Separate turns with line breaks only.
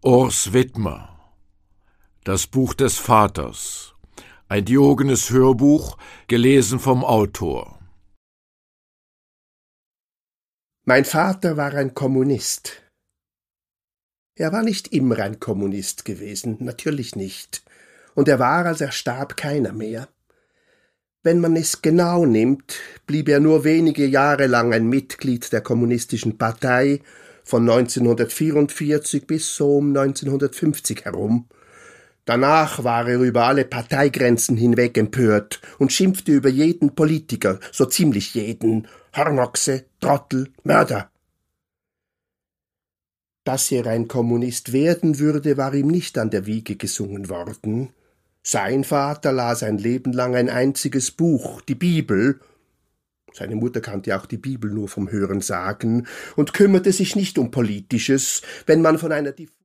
Urs Widmer. Das Buch des Vaters. Ein Diogenes-Hörbuch, gelesen vom Autor.
Mein Vater war ein Kommunist. Er war nicht immer ein Kommunist gewesen, natürlich nicht. Und er war, als er starb, keiner mehr. Wenn man es genau nimmt, blieb er nur wenige Jahre lang ein Mitglied der Kommunistischen Partei, von 1944 bis so um 1950 herum. Danach war er über alle Parteigrenzen hinweg empört und schimpfte über jeden Politiker, so ziemlich jeden, Hornochse, Trottel, Mörder. Dass er ein Kommunist werden würde, war ihm nicht an der Wiege gesungen worden. Sein Vater las ein Leben lang ein einziges Buch, die Bibel. Seine Mutter kannte auch die Bibel nur vom Hörensagen und kümmerte sich nicht um Politisches, wenn man von einer